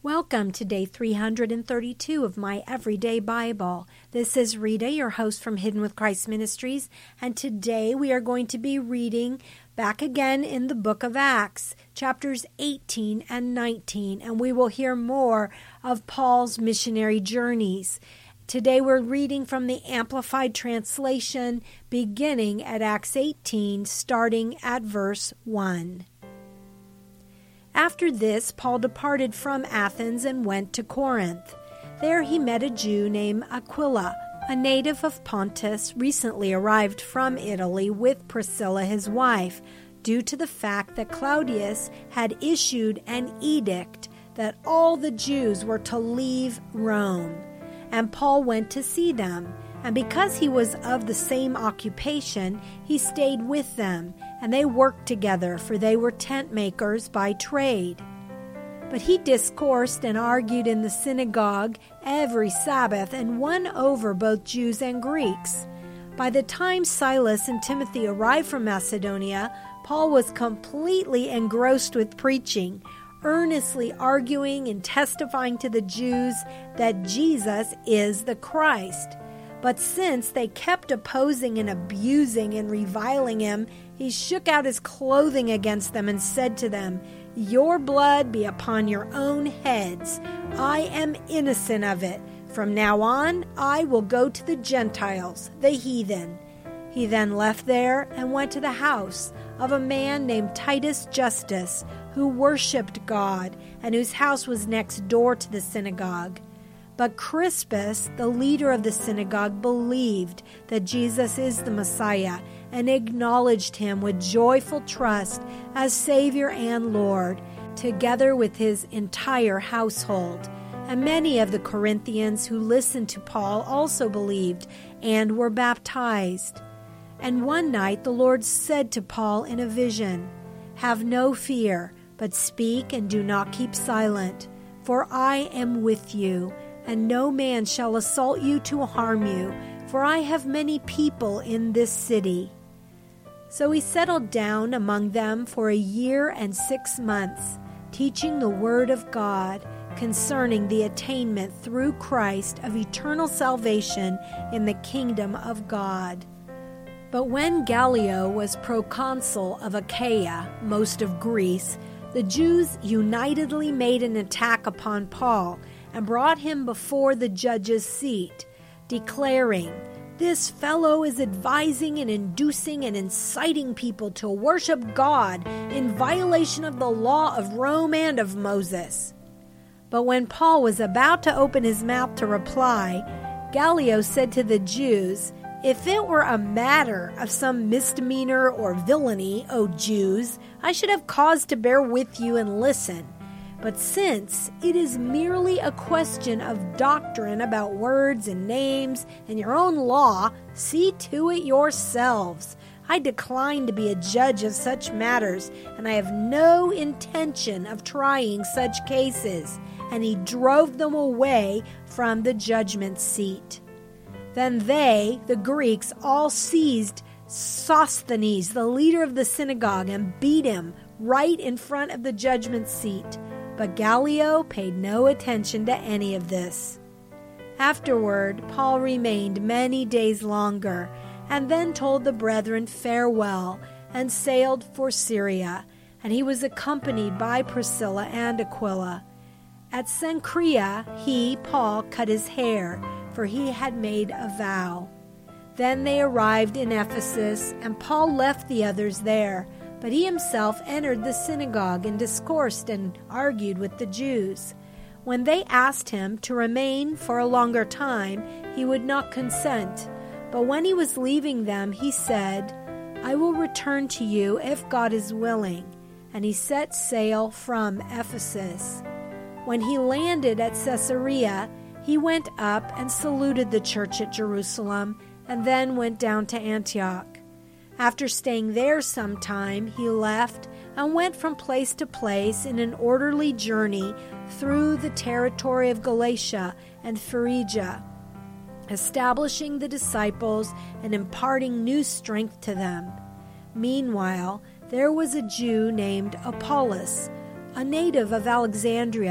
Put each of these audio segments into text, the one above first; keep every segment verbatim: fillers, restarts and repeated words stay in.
Welcome to day three hundred thirty-two of my Everyday Bible. This is Rita, your host from Hidden with Christ Ministries, and today we are going to be reading back again in the book of Acts, chapters eighteen and nineteen, and we will hear more of Paul's missionary journeys. Today we're reading from the Amplified Translation, beginning at Acts eighteen, starting at verse one. After this, Paul departed from Athens and went to Corinth. There he met a Jew named Aquila, a native of Pontus, recently arrived from Italy with Priscilla his wife, due to the fact that Claudius had issued an edict that all the Jews were to leave Rome. And Paul went to see them, and because he was of the same occupation, he stayed with them, and they worked together, for they were tent makers by trade. But he discoursed and argued in the synagogue every Sabbath, and won over both Jews and Greeks. By the time Silas and Timothy arrived from Macedonia, Paul was completely engrossed with preaching, earnestly arguing and testifying to the Jews that Jesus is the Christ. But since they kept opposing and abusing and reviling him, he shook out his clothing against them and said to them, "Your blood be upon your own heads. I am innocent of it. From now on, I will go to the Gentiles, the heathen." He then left there and went to the house of a man named Titus Justus, who worshipped God, and whose house was next door to the synagogue. But Crispus, the leader of the synagogue, believed that Jesus is the Messiah and acknowledged him with joyful trust as Savior and Lord, together with his entire household. And many of the Corinthians who listened to Paul also believed and were baptized. And one night the Lord said to Paul in a vision, "Have no fear, but speak and do not keep silent, for I am with you. And no man shall assault you to harm you, for I have many people in this city." So he settled down among them for a year and six months, teaching the word of God concerning the attainment through Christ of eternal salvation in the kingdom of God. But when Gallio was proconsul of Achaia, most of Greece, the Jews unitedly made an attack upon Paul and brought him before the judge's seat, declaring, "This fellow is advising and inducing and inciting people to worship God in violation of the law of Rome and of Moses." But when Paul was about to open his mouth to reply, Gallio said to the Jews, "If it were a matter of some misdemeanor or villainy, O Jews, I should have cause to bear with you and listen. But since it is merely a question of doctrine about words and names and your own law, see to it yourselves. I decline to be a judge of such matters, and I have no intention of trying such cases." And he drove them away from the judgment seat. Then they, the Greeks, all seized Sosthenes, the leader of the synagogue, and beat him right in front of the judgment seat. But Gallio paid no attention to any of this. Afterward, Paul remained many days longer, and then told the brethren farewell, and sailed for Syria, and he was accompanied by Priscilla and Aquila. At Cenchrea he, Paul, cut his hair, for he had made a vow. Then they arrived in Ephesus, and Paul left the others there, but he himself entered the synagogue and discoursed and argued with the Jews. When they asked him to remain for a longer time, he would not consent. But when he was leaving them, he said, "I will return to you if God is willing." And he set sail from Ephesus. When he landed at Caesarea, he went up and saluted the church at Jerusalem, and then went down to Antioch. After staying there some time, he left and went from place to place in an orderly journey through the territory of Galatia and Phrygia, establishing the disciples and imparting new strength to them. Meanwhile, there was a Jew named Apollos, a native of Alexandria,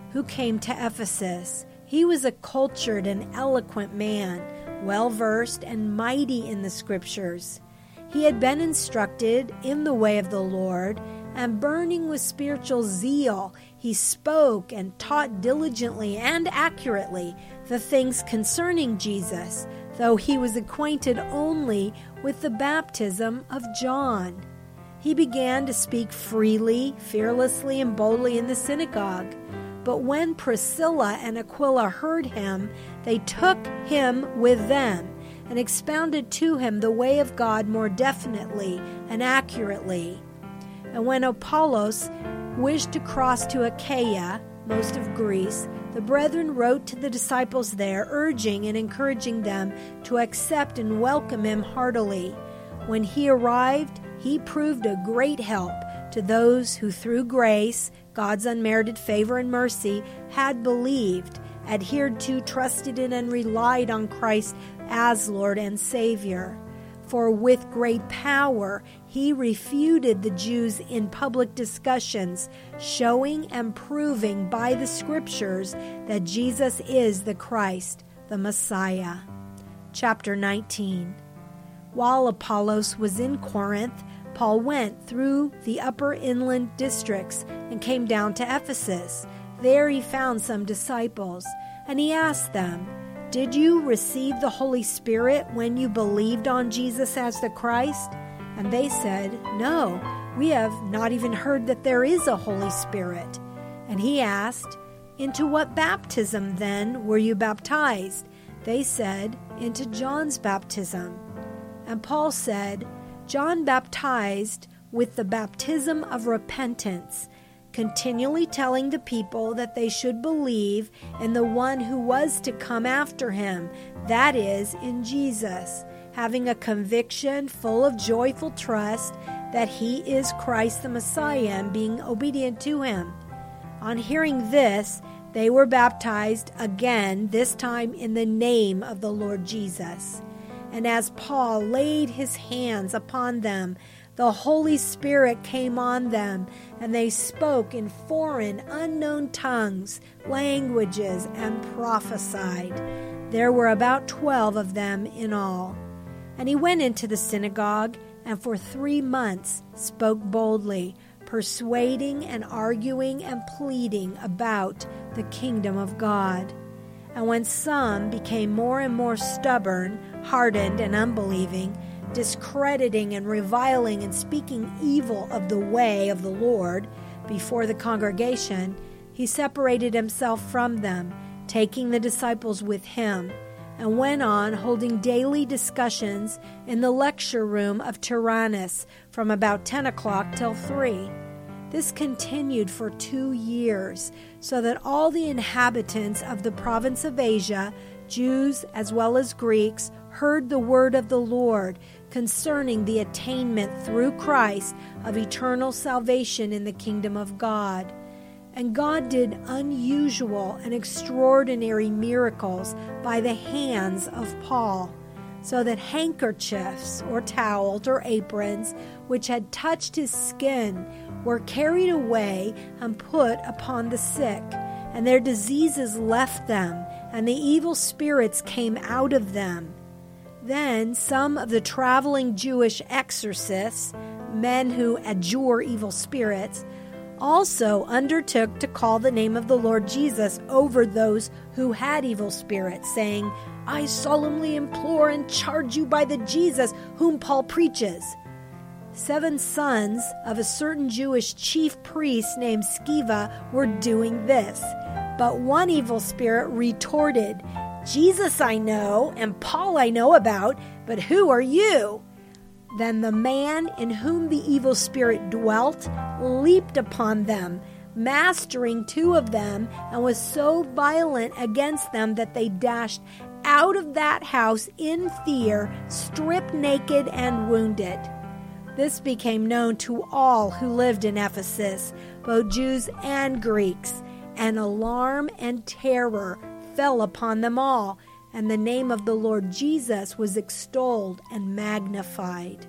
who came to Ephesus. He was a cultured and eloquent man, well-versed and mighty in the Scriptures. He had been instructed in the way of the Lord, and burning with spiritual zeal, he spoke and taught diligently and accurately the things concerning Jesus, though he was acquainted only with the baptism of John. He began to speak freely, fearlessly, and boldly in the synagogue. But when Priscilla and Aquila heard him, they took him with them and expounded to him the way of God more definitely and accurately. And when Apollos wished to cross to Achaia, most of Greece, the brethren wrote to the disciples there, urging and encouraging them to accept and welcome him heartily. When he arrived, he proved a great help to those who through grace, God's unmerited favor and mercy, had believed, adhered to, trusted in, and relied on Christ as Lord and Savior. For with great power he refuted the Jews in public discussions, showing and proving by the Scriptures that Jesus is the Christ, the Messiah. Chapter nineteen. While Apollos was in Corinth, Paul went through the upper inland districts and came down to Ephesus. There he found some disciples, and he asked them, "Did you receive the Holy Spirit when you believed on Jesus as the Christ?" And they said, "No, we have not even heard that there is a Holy Spirit." And he asked, "Into what baptism then were you baptized?" They said, "Into John's baptism." And Paul said, "John baptized with the baptism of repentance, continually telling the people that they should believe in the one who was to come after him, that is, in Jesus, having a conviction full of joyful trust that he is Christ the Messiah and being obedient to him." On hearing this, they were baptized again, this time in the name of the Lord Jesus. And as Paul laid his hands upon them, the Holy Spirit came on them, and they spoke in foreign, unknown tongues, languages, and prophesied. There were about twelve of them in all. And he went into the synagogue, and for three months spoke boldly, persuading and arguing and pleading about the kingdom of God. And when some became more and more stubborn, hardened, and unbelieving, discrediting and reviling and speaking evil of the way of the Lord before the congregation, he separated himself from them, taking the disciples with him, and went on holding daily discussions in the lecture room of Tyrannus from about ten o'clock till three. This continued for two years, so that all the inhabitants of the province of Asia, Jews as well as Greeks, heard the word of the Lord concerning the attainment through Christ of eternal salvation in the kingdom of God. And God did unusual and extraordinary miracles by the hands of Paul, so that handkerchiefs or towels or aprons which had touched his skin were carried away and put upon the sick, and their diseases left them, and the evil spirits came out of them. Then some of the traveling Jewish exorcists, men who adjure evil spirits, also undertook to call the name of the Lord Jesus over those who had evil spirits, saying, "I solemnly implore and charge you by the Jesus whom Paul preaches." Seven sons of a certain Jewish chief priest named Sceva were doing this. But one evil spirit retorted, "Jesus I know, and Paul I know about, but who are you?" Then the man in whom the evil spirit dwelt leaped upon them, mastering two of them, and was so violent against them that they dashed out of that house in fear, stripped naked and wounded. This became known to all who lived in Ephesus, both Jews and Greeks, and alarm and terror fell upon them all, and the name of the Lord Jesus was extolled and magnified.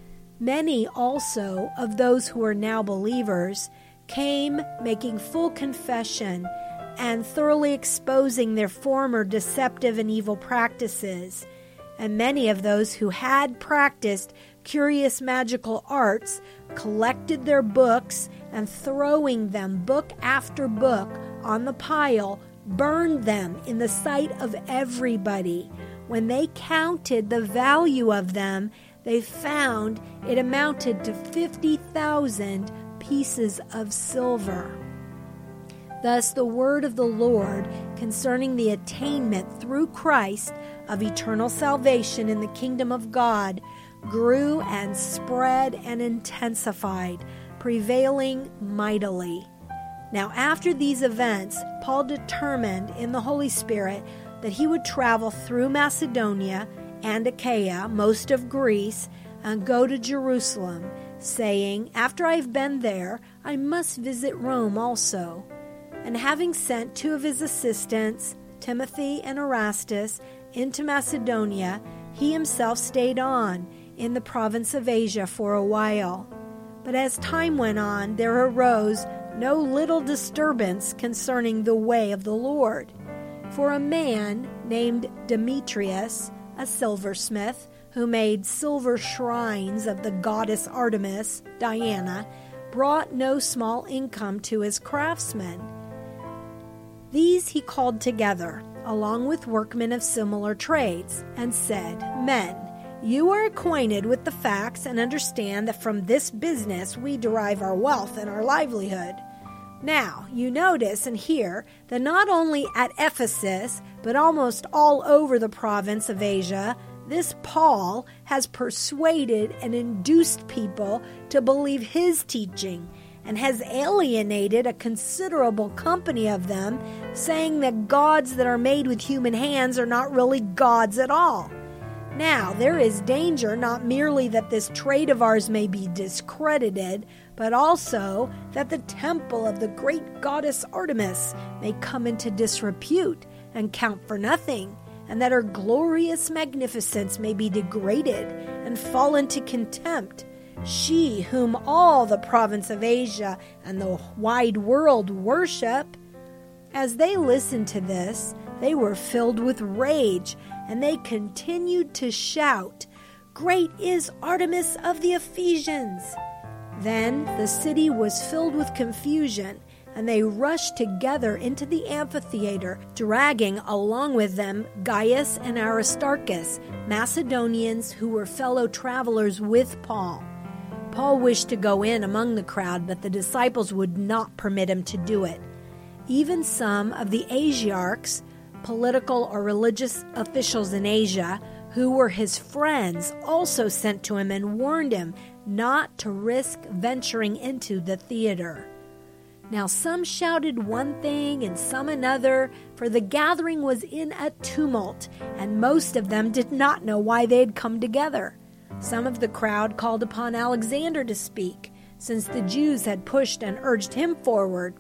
Many also of those who are now believers came making full confession and thoroughly exposing their former deceptive and evil practices. And many of those who had practiced curious magical arts collected their books and, throwing them book after book on the pile, burned them in the sight of everybody. When they counted the value of them, they found it amounted to fifty thousand pieces of silver. Thus the word of the Lord concerning the attainment through Christ of eternal salvation in the kingdom of God grew and spread and intensified, prevailing mightily. Now after these events, Paul determined in the Holy Spirit that he would travel through Macedonia and Achaia, most of Greece, and go to Jerusalem, saying, "After I've been there, I must visit Rome also." And having sent two of his assistants, Timothy and Erastus, into Macedonia, he himself stayed on in the province of Asia for a while. But as time went on, there arose no little disturbance concerning the way of the Lord. For a man named Demetrius, a silversmith, who made silver shrines of the goddess Artemis, Diana, brought no small income to his craftsmen. These he called together, along with workmen of similar trades, and said, "Men, you are acquainted with the facts and understand that from this business we derive our wealth and our livelihood. Now, you notice and hear that not only at Ephesus, but almost all over the province of Asia, this Paul has persuaded and induced people to believe his teaching, and has alienated a considerable company of them, saying that gods that are made with human hands are not really gods at all. Now, there is danger not merely that this trade of ours may be discredited, but also that the temple of the great goddess Artemis may come into disrepute and count for nothing, and that her glorious magnificence may be degraded and fall into contempt. She whom all the province of Asia and the wide world worship." As they listened to this, they were filled with rage, and they continued to shout, "Great is Artemis of the Ephesians!" Then the city was filled with confusion, and they rushed together into the amphitheater, dragging along with them Gaius and Aristarchus, Macedonians who were fellow travelers with Paul. Paul wished to go in among the crowd, but the disciples would not permit him to do it. Even some of the Asiarchs, political or religious officials in Asia, who were his friends, also sent to him and warned him not to risk venturing into the theater. Now some shouted one thing and some another, for the gathering was in a tumult, and most of them did not know why they had come together. Some of the crowd called upon Alexander to speak, since the Jews had pushed and urged him forward.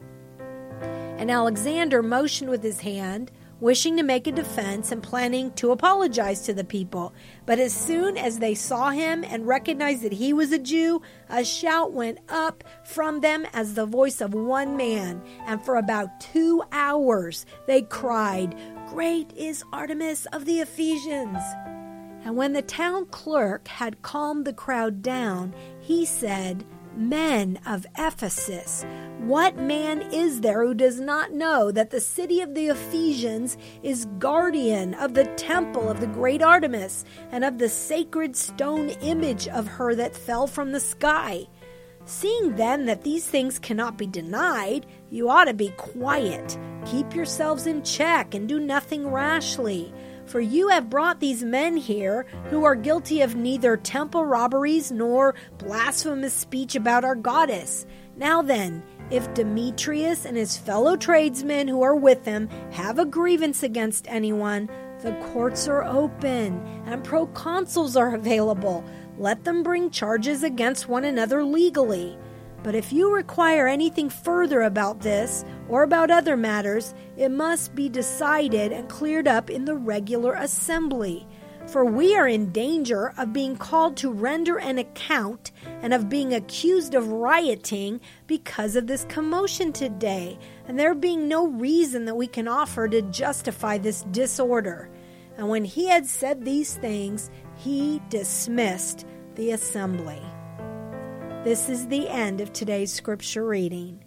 And Alexander motioned with his hand, wishing to make a defense and planning to apologize to the people. But as soon as they saw him and recognized that he was a Jew, a shout went up from them as the voice of one man, and for about two hours they cried, "Great is Artemis of the Ephesians!" And when the town clerk had calmed the crowd down, he said, "Men of Ephesus, what man is there who does not know that the city of the Ephesians is guardian of the temple of the great Artemis and of the sacred stone image of her that fell from the sky? Seeing then that these things cannot be denied, you ought to be quiet. Keep yourselves in check and do nothing rashly. For you have brought these men here who are guilty of neither temple robberies nor blasphemous speech about our goddess. Now then, if Demetrius and his fellow tradesmen who are with him have a grievance against anyone, the courts are open and proconsuls are available. Let them bring charges against one another legally. But if you require anything further about this or about other matters, it must be decided and cleared up in the regular assembly. For we are in danger of being called to render an account and of being accused of rioting because of this commotion today, and there being no reason that we can offer to justify this disorder. And when he had said these things, he dismissed the assembly. This is the end of today's scripture reading.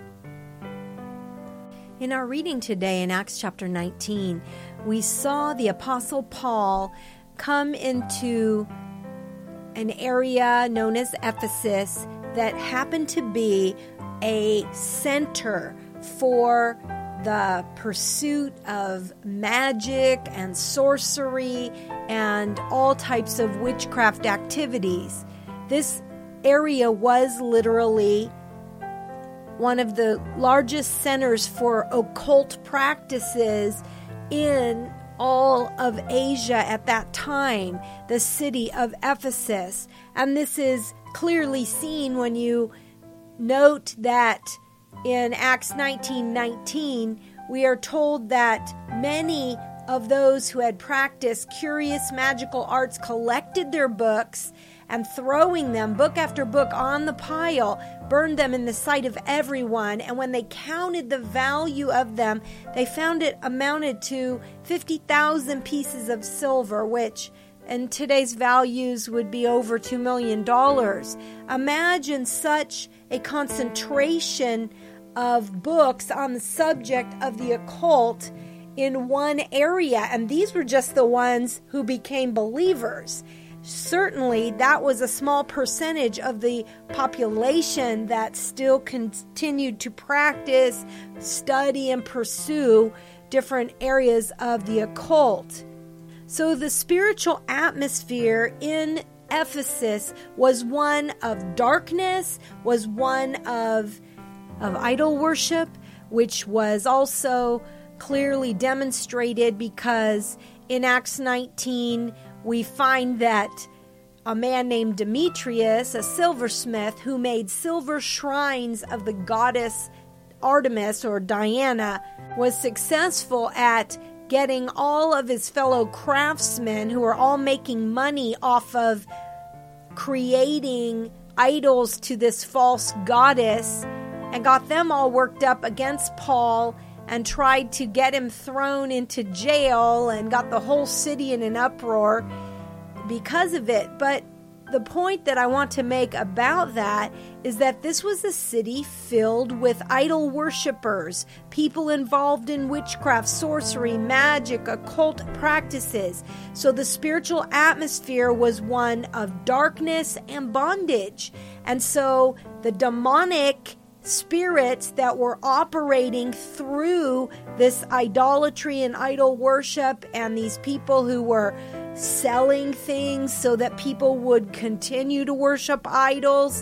In our reading today in Acts chapter nineteen, we saw the Apostle Paul come into an area known as Ephesus that happened to be a center for the pursuit of magic and sorcery and all types of witchcraft activities. This area was literally one of the largest centers for occult practices in all of Asia at that time, the city of Ephesus. And this is clearly seen when you note that in Acts nineteen nineteen, we are told that many of those who had practiced curious magical arts collected their books and, throwing them book after book on the pile, burned them in the sight of everyone. And when they counted the value of them, they found it amounted to fifty thousand pieces of silver, which in today's values would be over two million dollars. Imagine such a concentration of books on the subject of the occult in one area. And these were just the ones who became believers. Certainly, that was a small percentage of the population that still continued to practice, study, and pursue different areas of the occult. So the spiritual atmosphere in Ephesus was one of darkness, was one of, of idol worship, which was also clearly demonstrated because in Acts nineteen, we find that a man named Demetrius, a silversmith who made silver shrines of the goddess Artemis or Diana, was successful at getting all of his fellow craftsmen who were all making money off of creating idols to this false goddess, and got them all worked up against Paul and tried to get him thrown into jail and got the whole city in an uproar because of it. But the point that I want to make about that is that this was a city filled with idol worshipers, people involved in witchcraft, sorcery, magic, occult practices. So the spiritual atmosphere was one of darkness and bondage. And so the demonic spirits that were operating through this idolatry and idol worship, and these people who were selling things so that people would continue to worship idols,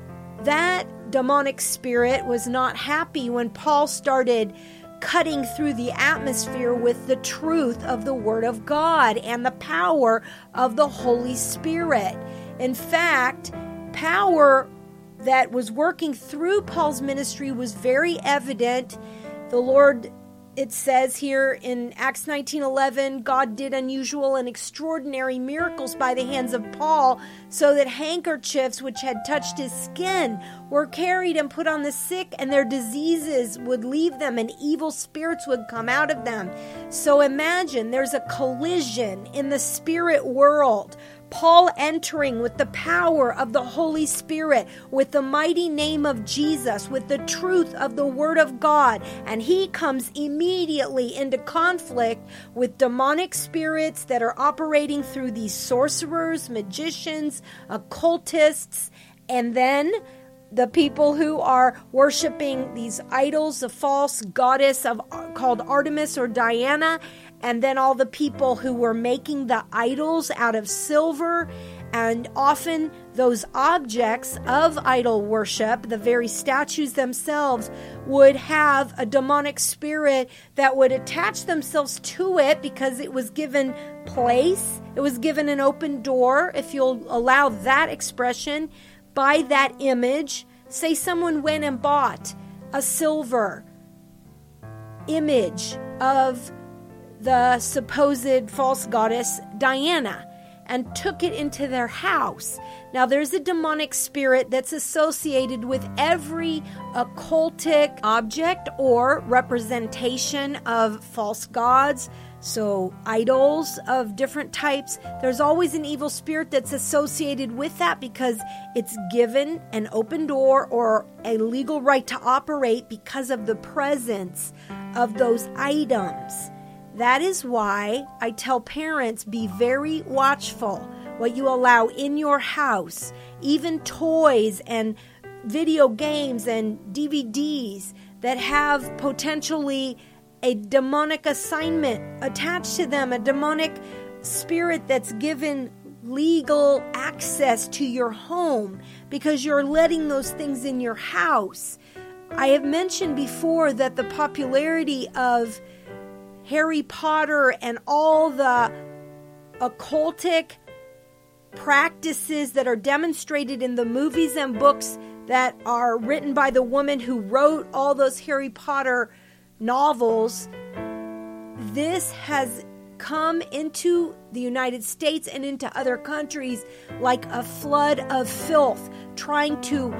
that demonic spirit was not happy when Paul started cutting through the atmosphere with the truth of the Word of God and the power of the Holy Spirit. In fact, power that was working through Paul's ministry was very evident. The Lord, it says here in Acts nineteen eleven, God did unusual and extraordinary miracles by the hands of Paul, so that handkerchiefs which had touched his skin were carried and put on the sick, and their diseases would leave them, and evil spirits would come out of them. So imagine there's a collision in the spirit world. Paul entering with the power of the Holy Spirit, with the mighty name of Jesus, with the truth of the Word of God, and he comes immediately into conflict with demonic spirits that are operating through these sorcerers, magicians, occultists, and then the people who are worshiping these idols, the false goddess of called Artemis or Diana, and then all the people who were making the idols out of silver. And often those objects of idol worship, the very statues themselves, would have a demonic spirit that would attach themselves to it because it was given place. It was given an open door, if you'll allow that expression, by that image. Say someone went and bought a silver image of the supposed false goddess Diana and took it into their house. Now, there's a demonic spirit that's associated with every occultic object or representation of false gods, so idols of different types. There's always an evil spirit that's associated with that because it's given an open door or a legal right to operate because of the presence of those items. That is why I tell parents, be very watchful what you allow in your house, even toys and video games and D V Ds that have potentially a demonic assignment attached to them, a demonic spirit that's given legal access to your home because you're letting those things in your house. I have mentioned before that the popularity of Harry Potter and all the occultic practices that are demonstrated in the movies and books that are written by the woman who wrote all those Harry Potter novels, this has come into the United States and into other countries like a flood of filth, trying to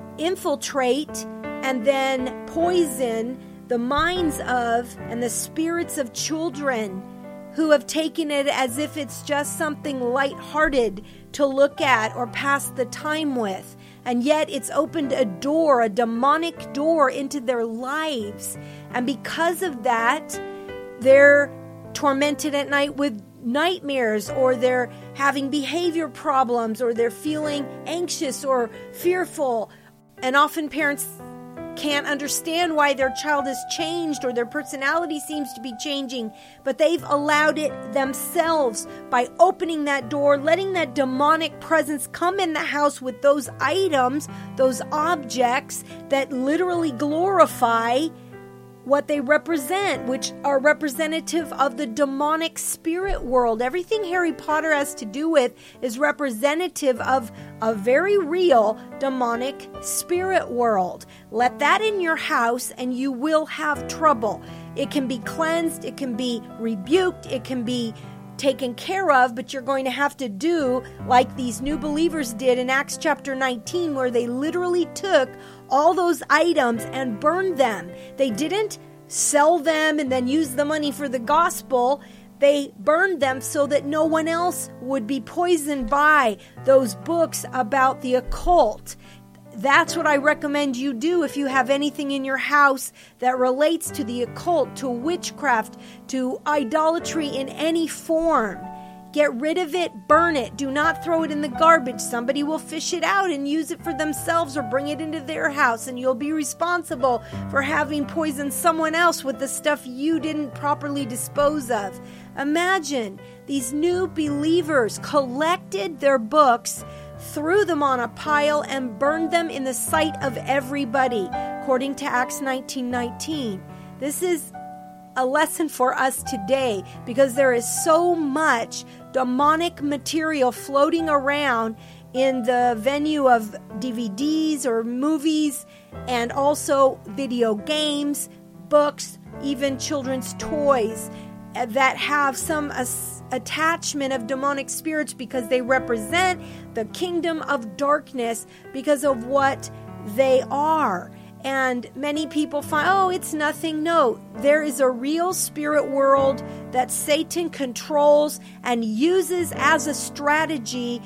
infiltrate and then poison the minds of and the spirits of children who have taken it as if it's just something lighthearted to look at or pass the time with. And yet it's opened a door, a demonic door into their lives. And because of that, they're tormented at night with nightmares, or they're having behavior problems, or they're feeling anxious or fearful. And often parents can't understand why their child has changed or their personality seems to be changing, but they've allowed it themselves by opening that door, letting that demonic presence come in the house with those items, those objects that literally glorify what they represent, which are representative of the demonic spirit world. Everything Harry Potter has to do with is representative of a very real demonic spirit world. Let that in your house and you will have trouble. It can be cleansed, it can be rebuked, it can be taken care of, but you're going to have to do like these new believers did in Acts chapter nineteen, where they literally took all those items and burned them. They didn't sell them and then use the money for the gospel. They burned them so that no one else would be poisoned by those books about the occult. That's what I recommend you do if you have anything in your house that relates to the occult, to witchcraft, to idolatry in any form. Get rid of it, burn it. Do not throw it in the garbage. Somebody will fish it out and use it for themselves or bring it into their house, and you'll be responsible for having poisoned someone else with the stuff you didn't properly dispose of. Imagine these new believers collected their books, threw them on a pile, and burned them in the sight of everybody, according to Acts nineteen nineteen. This is a lesson for us today because there is so much demonic material floating around in the venue of D V Ds or movies, and also video games, books, even children's toys that have some as- attachment of demonic spirits because they represent the kingdom of darkness because of what they are. And many people find, oh, it's nothing. No, there is a real spirit world that Satan controls and uses as a strategy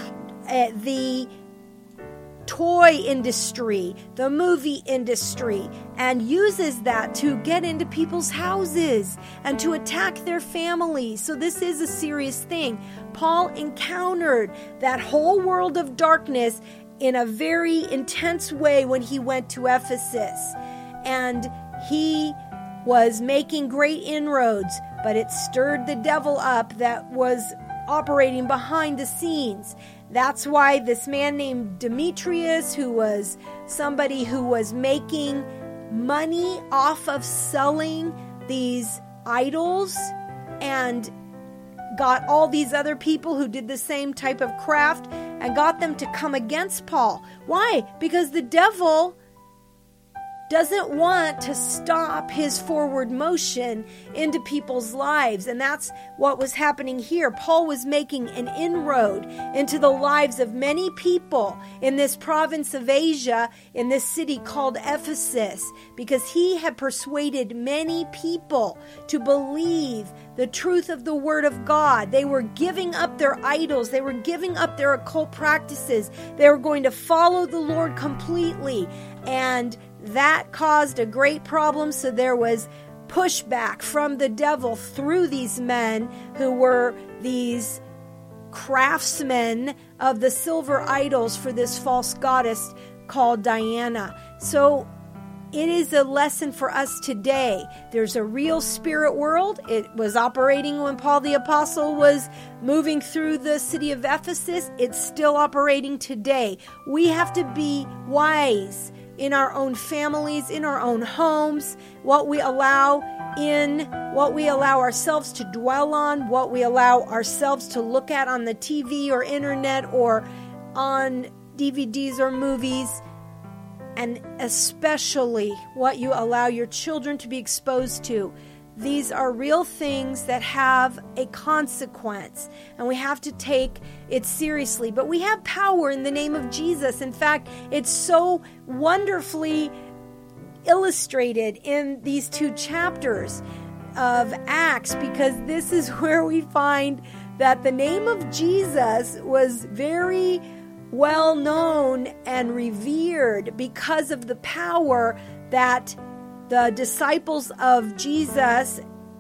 uh, the toy industry, the movie industry, and uses that to get into people's houses and to attack their families. So this is a serious thing. Paul encountered that whole world of darkness in a very intense way when he went to Ephesus. And he was making great inroads, but it stirred the devil up that was operating behind the scenes. That's why this man named Demetrius, who was somebody who was making money off of selling these idols, and got all these other people who did the same type of craft and got them to come against Paul. Why? Because the devil doesn't want to stop his forward motion into people's lives. And that's what was happening here. Paul was making an inroad into the lives of many people in this province of Asia, in this city called Ephesus, because he had persuaded many people to believe the truth of the Word of God. They were giving up their idols. They were giving up their occult practices. They were going to follow the Lord completely. And that caused a great problem. So there was pushback from the devil through these men who were these craftsmen of the silver idols for this false goddess called Diana. So it is a lesson for us today. There's a real spirit world. It was operating when Paul the Apostle was moving through the city of Ephesus. It's still operating today. We have to be wise in our own families, in our own homes, what we allow in, what we allow ourselves to dwell on, what we allow ourselves to look at on the T V or internet or on D V Ds or movies, and especially what you allow your children to be exposed to. These are real things that have a consequence, and we have to take it seriously. But we have power in the name of Jesus. In fact, it's so wonderfully illustrated in these two chapters of Acts, because this is where we find that the name of Jesus was very well known and revered because of the power that the disciples of Jesus,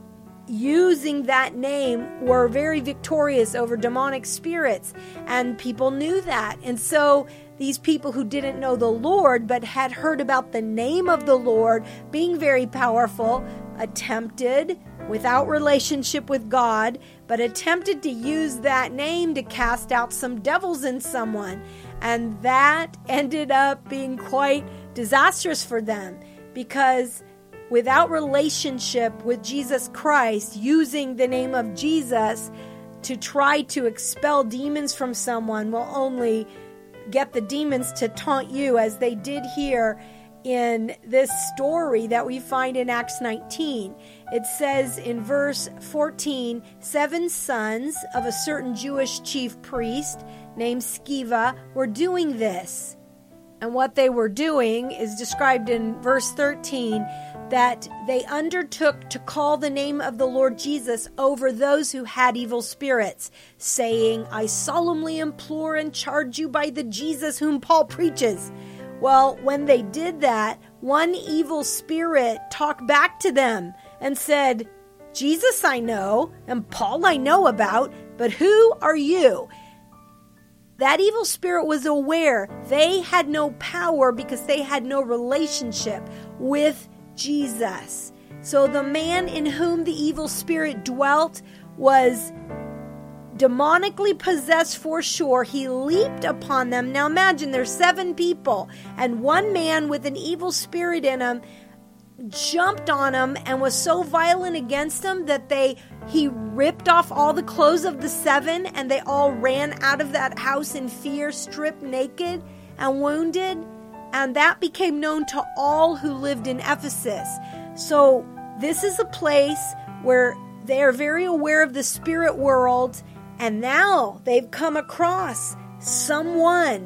using that name, were very victorious over demonic spirits, and people knew that. And so these people who didn't know the Lord but had heard about the name of the Lord being very powerful attempted, without relationship with God, but attempted to use that name to cast out some devils in someone. And that ended up being quite disastrous for them, because without relationship with Jesus Christ, using the name of Jesus to try to expel demons from someone will only get the demons to taunt you, as they did here in this story that we find in Acts nineteen. It says in verse fourteen, seven sons of a certain Jewish chief priest named Sceva were doing this. And what they were doing is described in verse thirteen, that they undertook to call the name of the Lord Jesus over those who had evil spirits, saying, I solemnly implore and charge you by the Jesus whom Paul preaches. Well, when they did that, one evil spirit talked back to them and said, Jesus I know, and Paul I know about, but who are you? That evil spirit was aware they had no power because they had no relationship with Jesus. So the man in whom the evil spirit dwelt was demonically possessed for sure. He leaped upon them. Now imagine there's seven people, and one man with an evil spirit in him jumped on him and was so violent against them that they he ripped off all the clothes of the seven, and they all ran out of that house in fear, stripped naked and wounded. And that became known to all who lived in Ephesus. So this is a place where they are very aware of the spirit world, and now they've come across someone,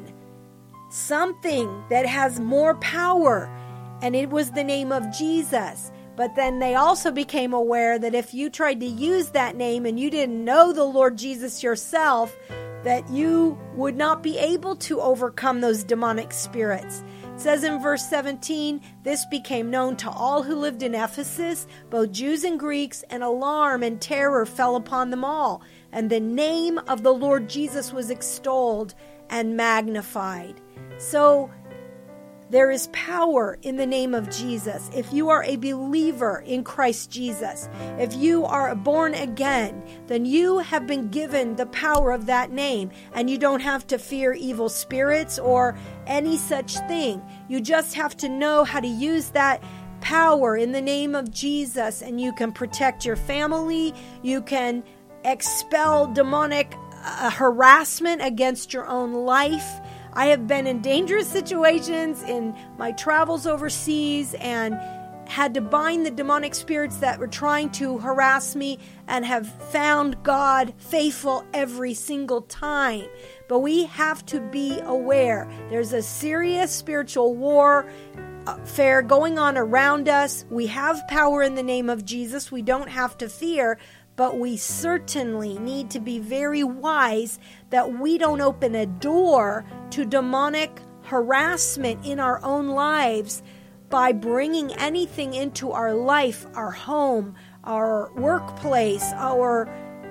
something that has more power, and it was the name of Jesus. But then they also became aware that if you tried to use that name and you didn't know the Lord Jesus yourself, that you would not be able to overcome those demonic spirits. It says in verse seventeen, this became known to all who lived in Ephesus, both Jews and Greeks, and alarm and terror fell upon them all. And the name of the Lord Jesus was extolled and magnified. So there is power in the name of Jesus. If you are a believer in Christ Jesus, if you are born again, then you have been given the power of that name, and you don't have to fear evil spirits or any such thing. You just have to know how to use that power in the name of Jesus, and you can protect your family. You can expel demonic uh, harassment against your own life. I have been in dangerous situations in my travels overseas and had to bind the demonic spirits that were trying to harass me, and have found God faithful every single time. But we have to be aware. There's a serious spiritual war fair going on around us. We have power in the name of Jesus. We don't have to fear, but we certainly need to be very wise that we don't open a door to demonic harassment in our own lives by bringing anything into our life, our home, our workplace, our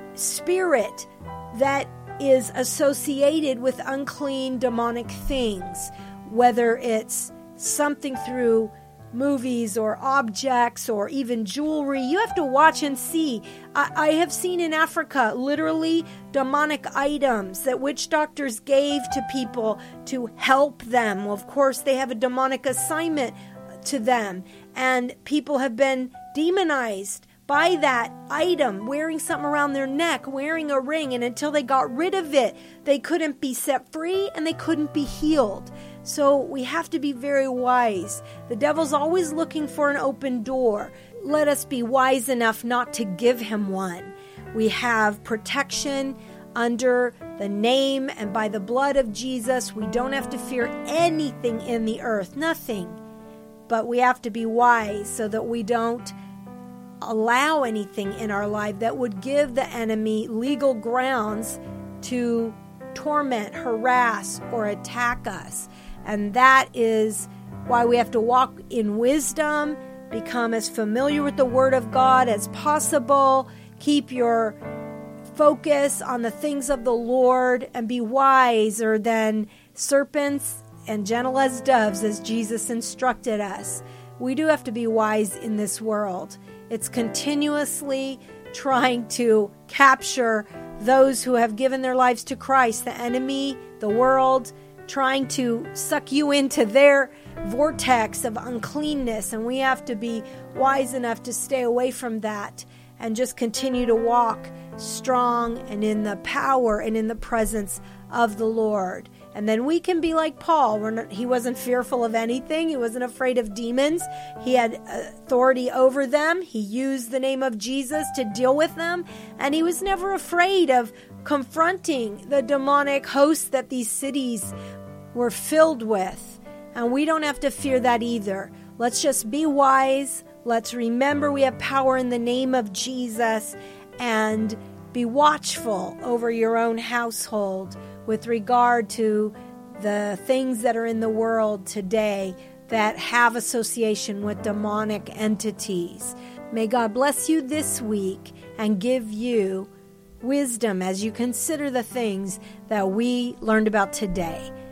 spirit that is associated with unclean demonic things, whether it's something through movies or objects or even jewelry. You have to watch and see. I, I have seen in Africa literally demonic items that witch doctors gave to people to help them. Well, of course, they have a demonic assignment to them, and people have been demonized by that item, wearing something around their neck, wearing a ring, and until they got rid of it, they couldn't be set free and they couldn't be healed. So we have to be very wise. The devil's always looking for an open door. Let us be wise enough not to give him one. We have protection under the name and by the blood of Jesus. We don't have to fear anything in the earth, nothing. But we have to be wise so that we don't allow anything in our life that would give the enemy legal grounds to torment, harass, or attack us. And that is why we have to walk in wisdom, become as familiar with the Word of God as possible, keep your focus on the things of the Lord, and be wiser than serpents and gentle as doves, as Jesus instructed us. We do have to be wise in this world. It's continuously trying to capture those who have given their lives to Christ, the enemy, the world, trying to suck you into their vortex of uncleanness. And we have to be wise enough to stay away from that and just continue to walk strong and in the power and in the presence of the Lord. And then we can be like Paul. We're not, he wasn't fearful of anything. He wasn't afraid of demons. He had authority over them. He used the name of Jesus to deal with them. And he was never afraid of confronting the demonic hosts that these cities were filled with. And we don't have to fear that either. Let's just be wise. Let's remember we have power in the name of Jesus, and be watchful over your own household with regard to the things that are in the world today that have association with demonic entities. May God bless you this week and give you wisdom as you consider the things that we learned about today.